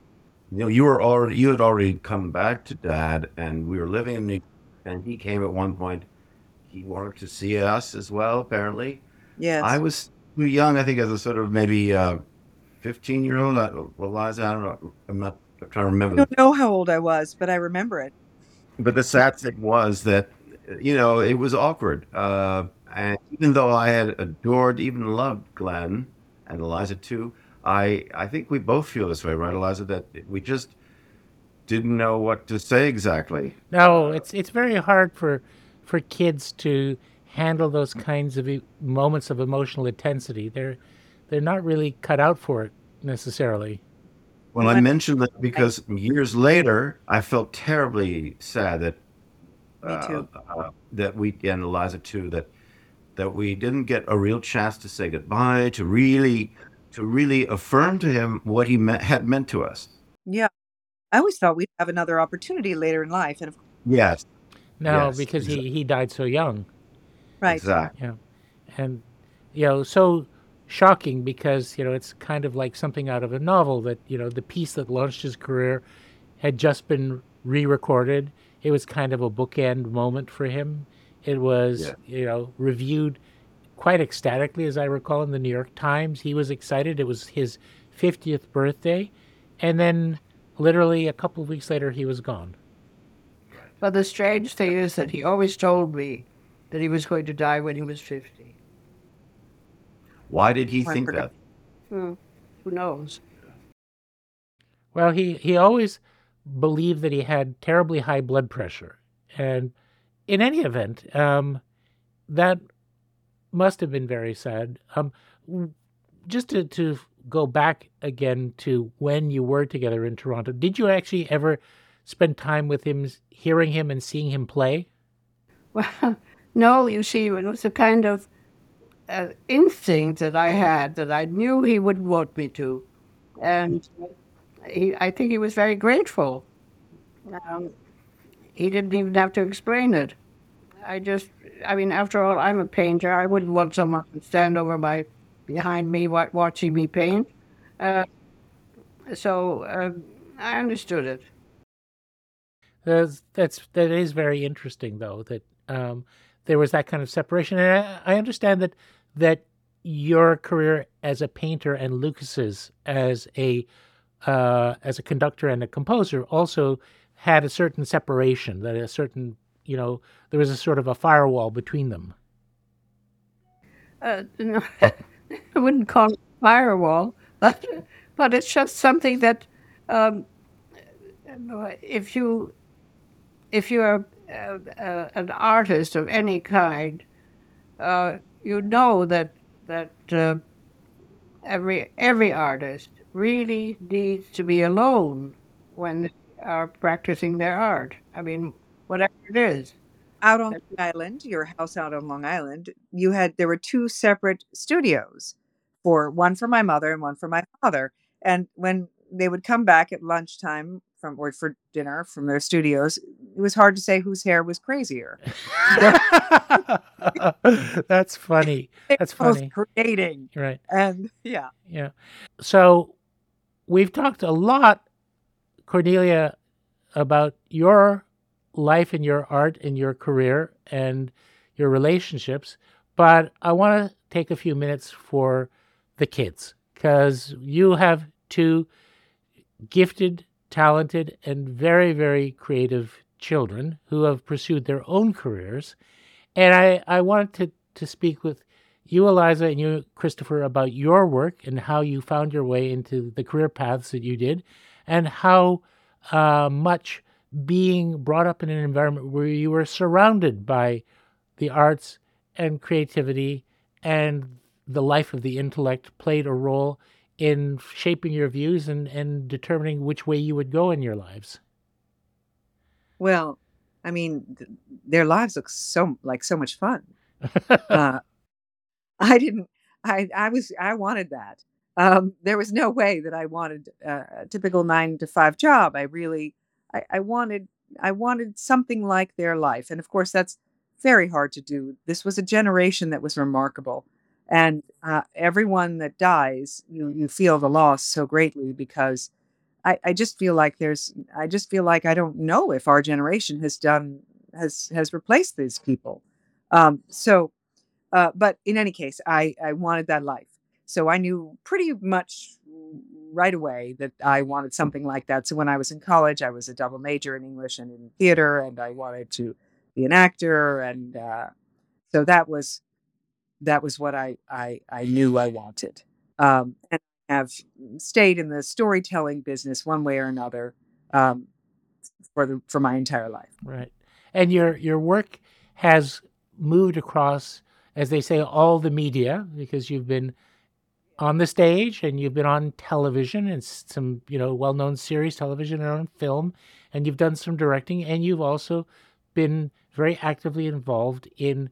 Speaker 4: You had already come back to Dad, and we were living in New, and he came at one point. He wanted to see us as well. Apparently, I
Speaker 5: Yes.
Speaker 4: was too young. I think as a sort of maybe 15-year-old. Eliza, I don't know. I'm trying to
Speaker 5: I
Speaker 4: remember.
Speaker 5: don't know how old I was, but I remember it.
Speaker 4: But the sad thing was that, it was awkward. And even though I had adored, even loved Glenn and Eliza too, I think we both feel this way, right, Eliza? That we just didn't know what to say exactly.
Speaker 2: No, it's very hard for kids to handle those kinds of moments of emotional intensity. They're not really cut out for it necessarily.
Speaker 4: Well, I
Speaker 5: When
Speaker 4: mentioned that because years later, I felt terribly sad that
Speaker 5: Me
Speaker 4: uh,
Speaker 5: too.
Speaker 4: that we and Eliza too that we didn't get a real chance to say goodbye, to really affirm to him what had meant to us.
Speaker 5: Yeah. I always thought we'd have another opportunity later in life. And
Speaker 4: Yes,
Speaker 2: No,
Speaker 4: yes,
Speaker 2: because he died so young.
Speaker 5: right.
Speaker 4: exactly.
Speaker 2: Yeah, and so shocking because it's kind of like something out of a novel that the piece that launched his career had just been re-recorded. It was kind of a bookend moment for him. It was
Speaker 4: Yeah.
Speaker 2: reviewed quite ecstatically, as I recall, in the New York Times. He was excited. It was his 50th birthday, and then literally a couple of weeks later, he was gone.
Speaker 3: but the strange thing is that he always told me that he was going to die when he was 50.
Speaker 4: Why did he
Speaker 5: I
Speaker 4: think
Speaker 5: forgot.
Speaker 4: that?
Speaker 3: Hmm. Who knows?
Speaker 2: Well, he always believed that he had terribly high blood pressure, and in any event, that must have been very sad. Just to go back again to when you were together in Toronto, did you actually ever spend time with him, hearing him and seeing him play?
Speaker 3: Well, no, you see, it was a kind of instinct that I had that I knew he would want me to. And I think he was very grateful. Um, he didn't even have to explain it. I just, I mean, after all, I'm a painter. I wouldn't want someone to stand behind me, watching me paint. Uh, so I understood it.
Speaker 2: That is very interesting, though, that there was that kind of separation, and I understand that your career as a painter and Lucas's as a conductor and a composer also had a certain separation, that a certain there was a sort of a firewall between them.
Speaker 3: No, I wouldn't call it firewall, but it's just something that um, if you're an artist of any kind, you know that every artist really needs to be alone when they are practicing their art. I mean, whatever it is.
Speaker 5: Out on Long Island, your house out on Long Island, there were two separate studios, for one for my mother and one for my father. And when they would come back at lunchtime or for dinner from their studios, it was hard to say whose hair was crazier.
Speaker 2: That's funny.
Speaker 5: They
Speaker 2: That's
Speaker 5: were both
Speaker 2: funny.
Speaker 5: creating.
Speaker 2: Right.
Speaker 5: And yeah.
Speaker 2: Yeah. So we've talked a lot, Cornelia, about your life and your art and your career and your relationships, but I want to take a few minutes for the kids because you have two gifted, talented, and very, very creative children who have pursued their own careers. And I wanted to speak with you, Eliza, and you, Christopher, about your work and how you found your way into the career paths that you did, and how much being brought up in an environment where you were surrounded by the arts and creativity and the life of the intellect played a role in shaping your views and determining which way you would go in your lives.
Speaker 5: Well, I mean, their lives look so much fun. Uh, I didn't. I wanted that. there was no way that I wanted a typical 9 to 5 job. I wanted something like their life. And of course, that's very hard to do. This was a generation that was remarkable. And everyone that dies, you feel the loss so greatly because I just feel like I don't know if our generation has replaced these people. But in any case, I wanted that life. So I knew pretty much right away that I wanted something like that. So when I was in college, I was a double major in English and in theater, and I wanted to be an actor. And so that was what I knew I wanted. And I have stayed in the storytelling business one way or another um, for my entire life.
Speaker 2: Right. And your work has moved across, as they say, all the media, because you've been on the stage and you've been on television and some, well-known series, television and on film, and you've done some directing, and you've also been very actively involved in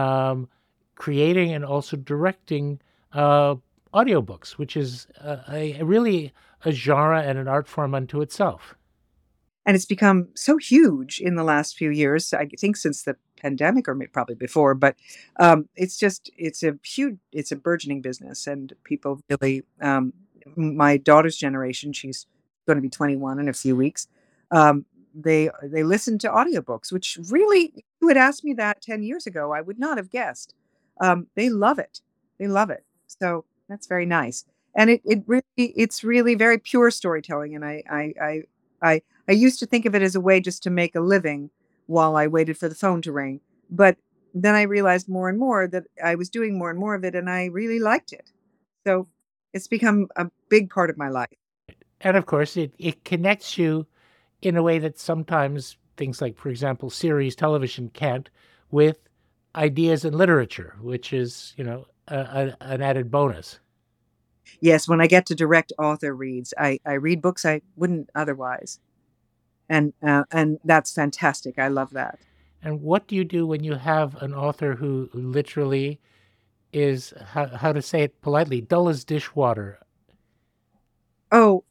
Speaker 2: creating and also directing audiobooks, which is really a genre and an art form unto itself.
Speaker 5: And it's become so huge in the last few years. I think since the pandemic, or probably before. But it's a burgeoning business, and people really. My daughter's generation, she's going to be 21 in a few weeks. They listen to audiobooks, which really, you had asked me that 10 years ago, I would not have guessed. They love it. They love it. So that's very nice. And it's really very pure storytelling. And I used to think of it as a way just to make a living while I waited for the phone to ring. But then I realized more and more that I was doing more and more of it, and I really liked it. So it's become a big part of my life.
Speaker 2: And of course, it connects you in a way that sometimes things like, for example, series television can't, with ideas in literature, which is, an added bonus.
Speaker 5: Yes, when I get to direct author reads, I read books I wouldn't otherwise. And that's fantastic. I love that.
Speaker 2: And what do you do when you have an author who literally is, how to say it politely, dull as dishwater?
Speaker 5: Oh,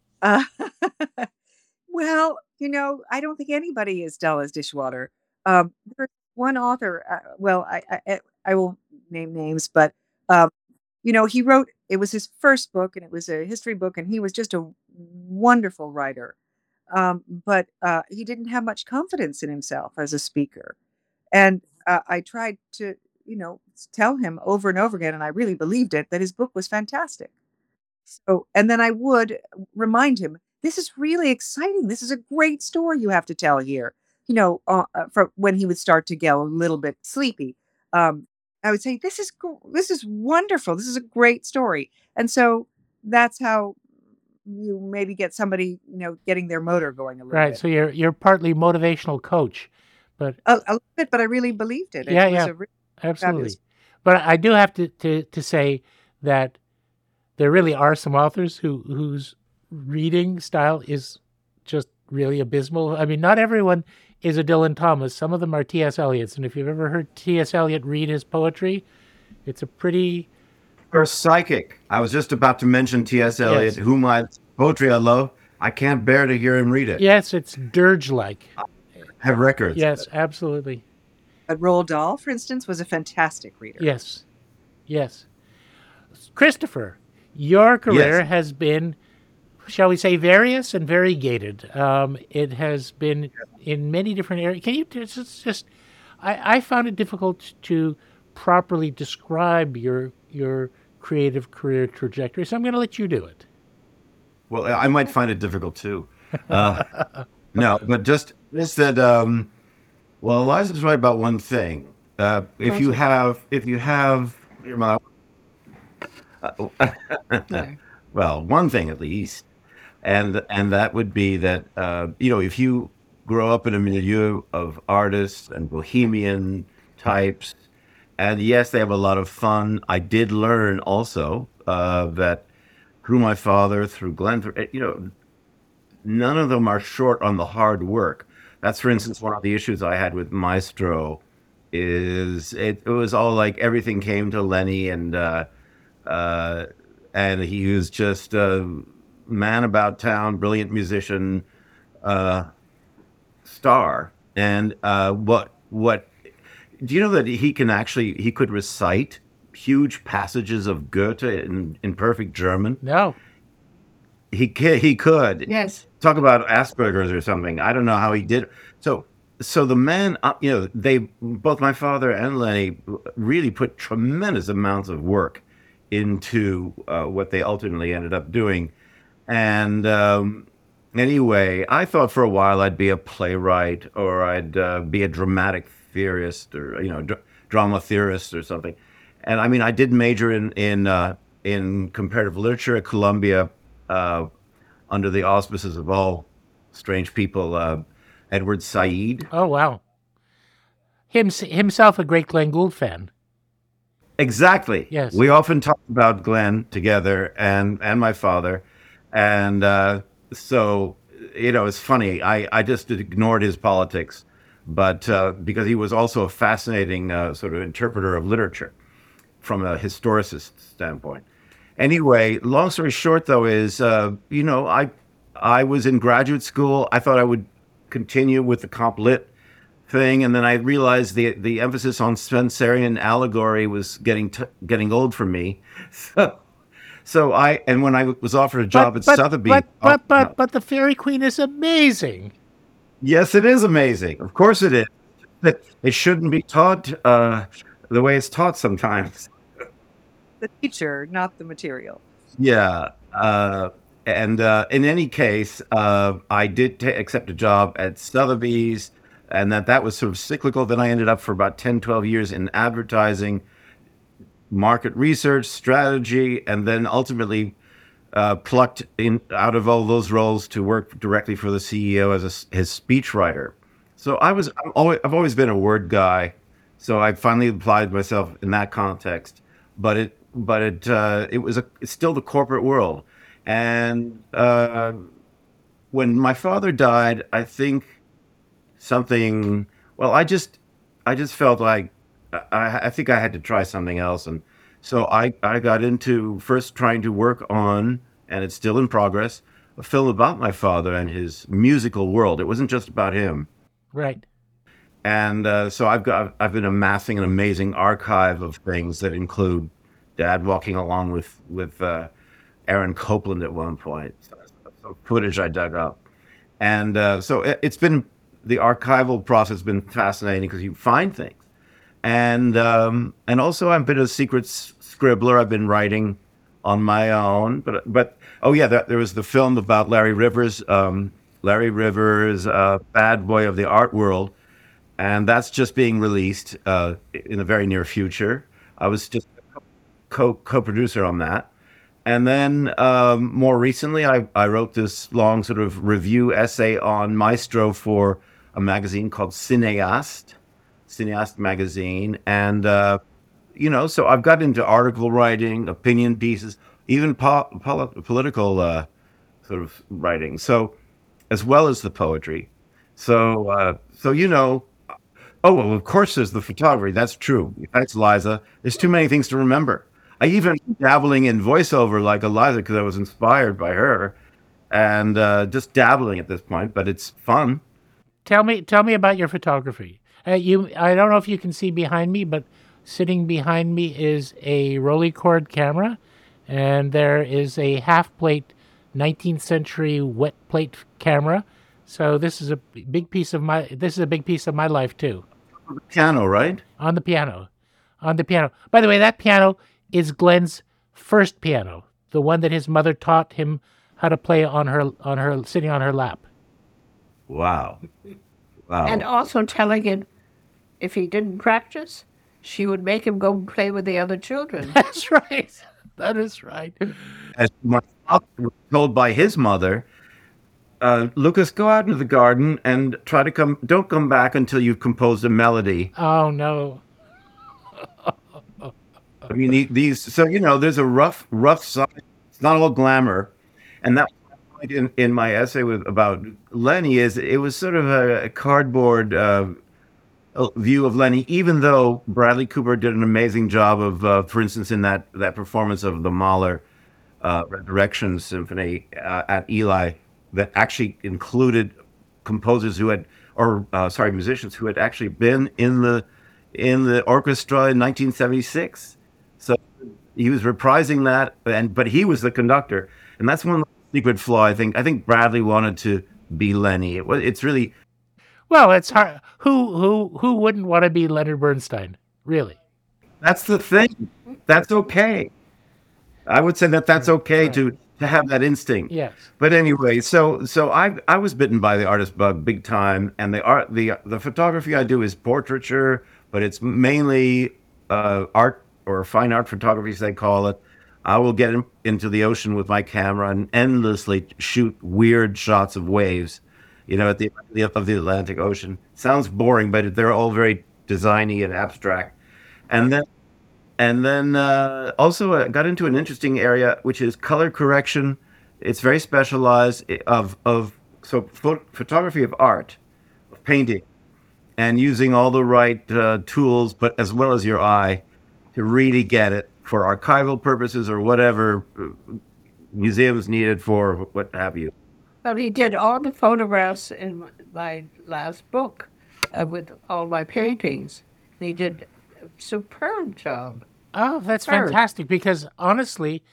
Speaker 5: well, I don't think anybody is dull as dishwater. There's one author, well, I won't name names, but, he wrote, it was his first book, and it was a history book, and he was just a wonderful writer. But he didn't have much confidence in himself as a speaker. And I tried to, tell him over and over again, and I really believed it, that his book was fantastic. So, and then I would remind him, this is really exciting. This is a great story you have to tell here. For when he would start to get a little bit sleepy, I would say, this is wonderful. This is a great story. And so that's how you maybe get somebody, getting their motor going a little
Speaker 2: Right.
Speaker 5: bit.
Speaker 2: So you're partly motivational coach, but
Speaker 5: A little bit, but I really believed it.
Speaker 2: Yeah,
Speaker 5: It was
Speaker 2: yeah.
Speaker 5: a really
Speaker 2: absolutely.
Speaker 5: fabulous.
Speaker 2: But I do have to say that there really are some authors whose reading style is just really abysmal. I mean, not everyone is a Dylan Thomas. Some of them are T.S. Eliot's. And if you've ever heard T.S. Eliot read his poetry, it's a pretty...
Speaker 4: Or psychic. I was just about to mention T.S. Eliot,
Speaker 2: Yes.
Speaker 4: Poetry I love. I can't bear to hear him read it.
Speaker 2: Yes, it's dirge-like.
Speaker 4: Have records.
Speaker 2: Yes, absolutely.
Speaker 5: But Roald Dahl, for instance, was a fantastic reader.
Speaker 2: Yes. Yes. Christopher, your career
Speaker 4: Yes.
Speaker 2: has been, shall we say, various and variegated. It has been in many different areas. Can you just I found it difficult to properly describe your creative career trajectory, so I'm going to let you do it.
Speaker 4: Well, I might find it difficult too. No, but just that. Well, Eliza's right about one thing. If you have your mouth,
Speaker 3: Yeah.
Speaker 4: well, one thing at least, and that would be that if you grow up in a milieu of artists and bohemian types, and yes, they have a lot of fun. I did learn also that through my father, through Glenn, none of them are short on the hard work. That's, for instance, one of the issues I had with Maestro. Is it was all like everything came to Lenny, and and he was just a man about town, brilliant musician, star. And what do you know that he could recite huge passages of Goethe in perfect German?
Speaker 2: No.
Speaker 4: He could.
Speaker 3: Yes.
Speaker 4: Talk about Asperger's or something. I don't know how he did. So the man, they both my father and Lenny really put tremendous amounts of work into what they ultimately ended up doing. And anyway, I thought for a while I'd be a playwright, or I'd be a dramatic theorist, or drama theorist or something. And I mean, I did major in comparative literature at Columbia, under the auspices of all strange people, Edward Said.
Speaker 2: Oh, wow. Himself a great Glenn Gould fan.
Speaker 4: Exactly.
Speaker 2: Yes.
Speaker 4: We often talk about Glenn together, and my father, and so it's funny. I just ignored his politics, but because he was also a fascinating sort of interpreter of literature from a historicist standpoint. Anyway, long story short, though, is I was in graduate school. I thought I would continue with the comp lit thing, and then I realized the emphasis on Spencerian allegory was getting old for me. So when I was offered a job at Sotheby's,
Speaker 2: But the Fairy Queen is amazing.
Speaker 4: yes, it is amazing. Of course, it is. That it shouldn't be taught the way it's taught sometimes.
Speaker 5: The teacher, not the material.
Speaker 4: Yeah. And in any case, I did accept a job at Sotheby's, and that was sort of cyclical. Then I ended up for about 10, 12 years in advertising, market research, strategy, and then ultimately plucked out of all those roles to work directly for the CEO as his speechwriter. So I've always been a word guy. So I finally applied myself in that context. But it it's still the corporate world. And when my father died, I think something. Well, I just felt like I think I had to try something else, and so I got into first trying to work on, and it's still in progress, a film about my father and his musical world. It wasn't just about him.
Speaker 2: Right.
Speaker 4: And so I've been amassing an amazing archive of things that include Dad walking along with Aaron Copland at one point, so footage I dug up, and so it's been the archival process has been fascinating because you find things, and also I've been a secret scribbler. I've been writing on my own, but oh yeah, there was the film about Larry Rivers, Bad Boy of the Art World. And that's just being released in the very near future. I was just co-producer on that. And then more recently, I wrote this long sort of review essay on Maestro for a magazine called Cineast magazine. And, so I've got into article writing, opinion pieces, even political sort of writing, so as well as the poetry. So, oh, well, of course there's the photography. That's true. That's Liza. There's too many things to remember. I even dabbling in voiceover like Eliza because I was inspired by her, and just dabbling at this point, but it's fun.
Speaker 2: Tell me about your photography. I don't know if you can see behind me, but sitting behind me is a Rolleicord camera, and there is a half-plate 19th century wet plate camera. So this is a big piece of my life too.
Speaker 4: Piano, right?
Speaker 2: On the piano. By the way, that piano is Glenn's first piano, the one that his mother taught him how to play on her sitting on her lap.
Speaker 4: Wow.
Speaker 3: And also telling him if he didn't practice, she would make him go play with the other children.
Speaker 2: That's right. That is right.
Speaker 4: As my father was told by his mother, Lucas, go out into the garden and don't come back until you've composed a melody.
Speaker 2: Oh, no.
Speaker 4: I mean, there's a rough side. It's not all glamour. And that point in my essay about Lenny is it was sort of a cardboard view of Lenny, even though Bradley Cooper did an amazing job of, for instance, in that performance of the Mahler Resurrection Symphony at Eli that actually included composers who had, musicians who had actually been in the orchestra in 1976. So he was reprising that, but he was the conductor, and that's one secret flaw. I think Bradley wanted to be Lenny. It's really
Speaker 2: Well, it's hard. Who wouldn't want to be Leonard Bernstein? Really?
Speaker 4: that's the thing. That's okay. I would say that that's okay to have that instinct.
Speaker 2: Yes.
Speaker 4: But anyway, so I was bitten by the artist bug big time, and the photography I do is portraiture, but it's mainly art or fine art photography, as they call it. I will get into the ocean with my camera and endlessly shoot weird shots of waves, at the of the Atlantic Ocean. Sounds boring, but they're all very designy and abstract. And then also got into an interesting area, which is color correction. It's very specialized photography of art, of painting, and using all the right tools, but as well as your eye, to really get it for archival purposes or whatever museums need it for, what have you.
Speaker 3: Well, he did all the photographs in my last book with all my paintings. He did a superb job.
Speaker 2: Oh, that's
Speaker 3: Sure.
Speaker 2: fantastic. Because honestly,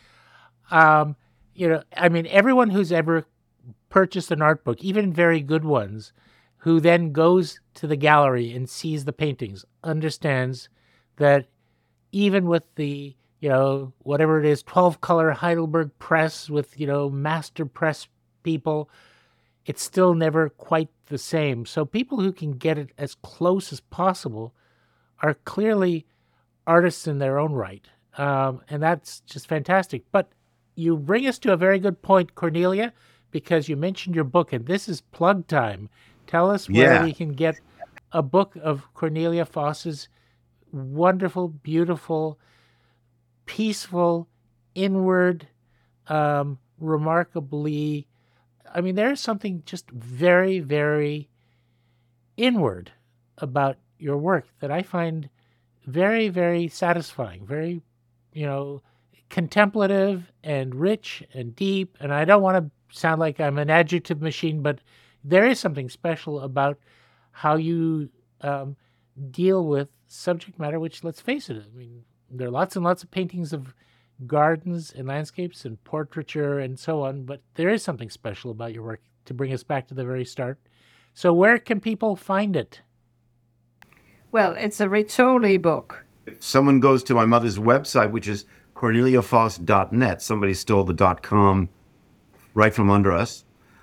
Speaker 2: everyone who's ever purchased an art book, even very good ones, who then goes to the gallery and sees the paintings, understands that even with the, whatever it is, 12-color Heidelberg press with, master press people, it's still never quite the same. So people who can get it as close as possible are clearly artists in their own right. And that's just fantastic. But you bring us to a very good point, Cornelia, because you mentioned your book, and this is plug time. Tell us where
Speaker 4: Yeah.
Speaker 2: we can get a book of Cornelia Foss's wonderful, beautiful, peaceful, inward, remarkably, there's something just very, very inward about your work that I find very, very satisfying, very, contemplative and rich and deep. And I don't want to sound like I'm an adjective machine, but there is something special about how you deal with subject matter, which, let's face it, there are lots and lots of paintings of gardens and landscapes and portraiture and so on, but there is something special about your work to bring us back to the very start. So where can people find it?
Speaker 3: Well, it's a Rizzoli book.
Speaker 4: If someone goes to my mother's website, which is corneliafoss.net, somebody stole the .com right from under us.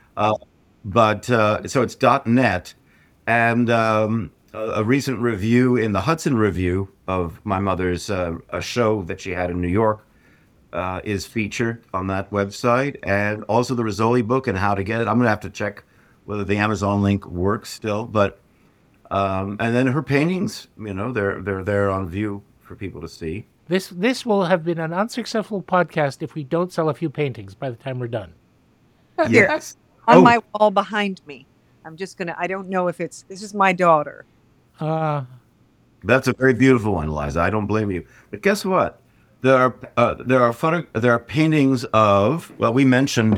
Speaker 4: So it's .net, and a recent review in the Hudson Review of my mother's a show that she had in New York is featured on that website, and also the Rizzoli book and how to get it. I'm going to have to check whether the Amazon link works still, but and then her paintings, they're there on view for people to see.
Speaker 2: This will have been an unsuccessful podcast if we don't sell a few paintings by the time we're done.
Speaker 4: Yes.
Speaker 5: On
Speaker 4: Oh.
Speaker 5: my wall behind me. I don't know if this is my daughter.
Speaker 4: That's a very beautiful one, Eliza. I don't blame you. But guess what? There are paintings of, well, we mentioned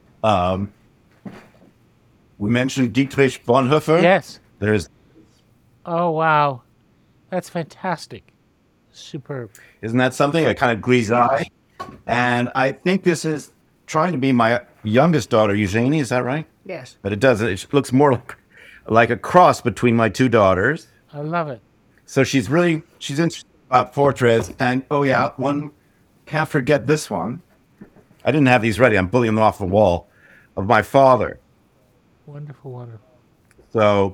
Speaker 4: Dietrich Bonhoeffer.
Speaker 2: Yes.
Speaker 4: There's,
Speaker 2: Oh, wow. That's fantastic. Superb.
Speaker 4: isn't that something? A kind of grisette eye. And I think this is trying to be my youngest daughter, Eugenie. Is that right?
Speaker 3: Yes.
Speaker 4: But it doesn't. It looks more like a cross between my two daughters.
Speaker 2: I love it.
Speaker 4: So she's interested about portraits. And oh yeah, one, can't forget this one. I didn't have these ready. I'm pulling them off the wall, of my father.
Speaker 2: Wonderful, wonderful.
Speaker 4: So,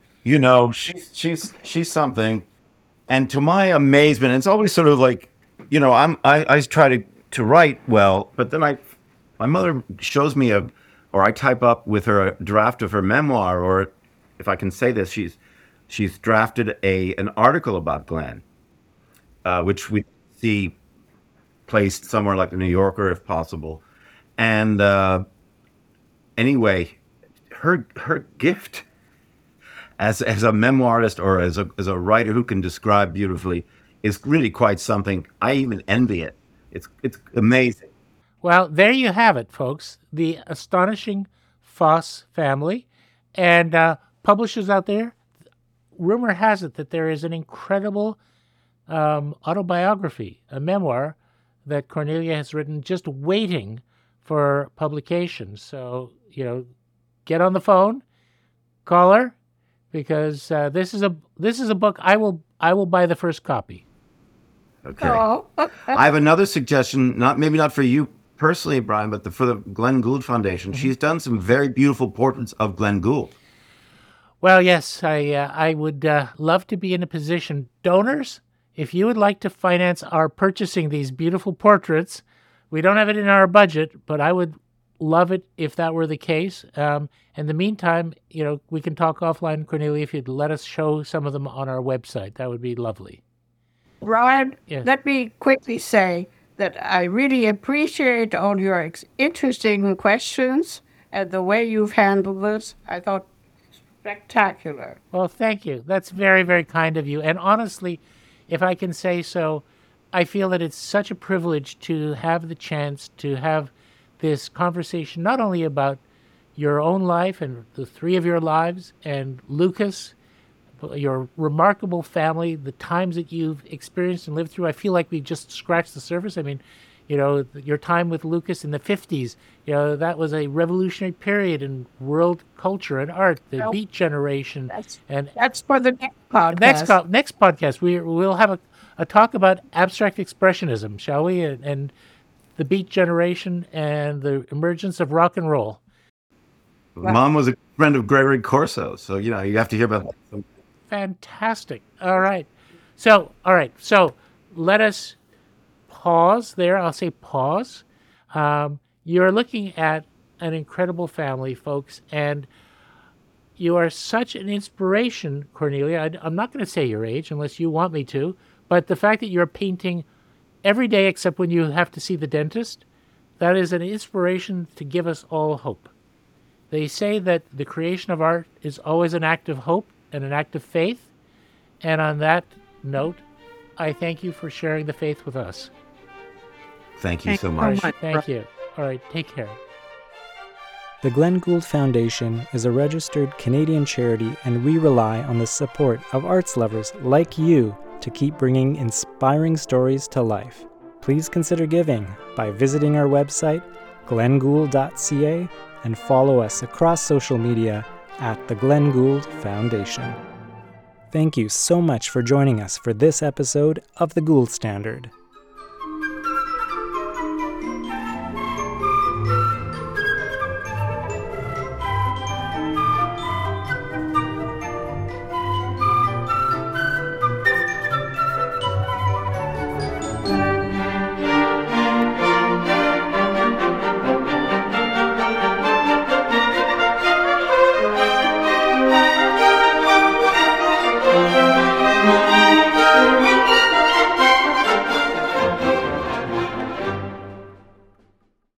Speaker 4: she's something. And to my amazement, it's always sort of like, I try to write well, but then my mother shows me or I type up with her a draft of her memoir, or if I can say this, she's drafted an article about Glenn, which we see placed somewhere like the New Yorker, if possible. And anyway, her gift as a memoirist or as a writer who can describe beautifully is really quite something. I even envy it. It's amazing.
Speaker 2: Well, there you have it, folks. The astonishing Foss family. And publishers out there, rumor has it that there is an incredible autobiography, a memoir that Cornelia has written just waiting for publication. So, get on the phone, call her, because this is a book I will buy the first copy.
Speaker 4: Okay.
Speaker 3: Oh.
Speaker 4: I have another suggestion, maybe not for you personally, Brian, but for the Glenn Gould Foundation. She's done some very beautiful portraits of Glenn Gould.
Speaker 2: Well, yes, I would love to be in a position. Donors, if you would like to finance our purchasing these beautiful portraits, we don't have it in our budget, but I would love it if that were the case. In the meantime, we can talk offline, Cornelia, if you'd let us show some of them on our website. That would be lovely.
Speaker 3: Brian,
Speaker 2: Yes.
Speaker 3: let me quickly say that I really appreciate all your interesting questions and the way you've handled this. I thought spectacular.
Speaker 2: Well, thank you. That's very, very kind of you. And honestly, if I can say so, I feel that it's such a privilege to have the chance to have this conversation, not only about your own life and the three of your lives and Lucas, your remarkable family, the times that you've experienced and lived through. I feel like we've just scratched the surface. I mean, your time with Lucas in the 50s, that was a revolutionary period in world culture and art, the
Speaker 3: Well,
Speaker 2: Beat Generation.
Speaker 3: That's for the next podcast.
Speaker 2: Next podcast, we'll have a talk about abstract expressionism, shall we? And the Beat Generation and the emergence of rock and roll.
Speaker 4: Mom was a friend of Gregory Corso, so you have to hear about them.
Speaker 2: Fantastic. All right. So let us pause there. I'll say pause. You're looking at an incredible family, folks, and you are such an inspiration, Cornelia. I'm not going to say your age unless you want me to, but the fact that you're painting every day except when you have to see the dentist, that is an inspiration to give us all hope. They say that the creation of art is always an act of hope and an act of faith. And on that note, I thank you for sharing the faith with us.
Speaker 4: Thank you so
Speaker 5: Thank you
Speaker 4: much.
Speaker 5: so much.
Speaker 2: Thank you. All right, take care.
Speaker 1: The Glenn Gould Foundation is a registered Canadian charity, and we rely on the support of arts lovers like you to keep bringing inspiring stories to life. Please consider giving by visiting our website, glenngould.ca, and follow us across social media at the Glenn Gould Foundation. Thank you so much for joining us for this episode of The Gould Standard.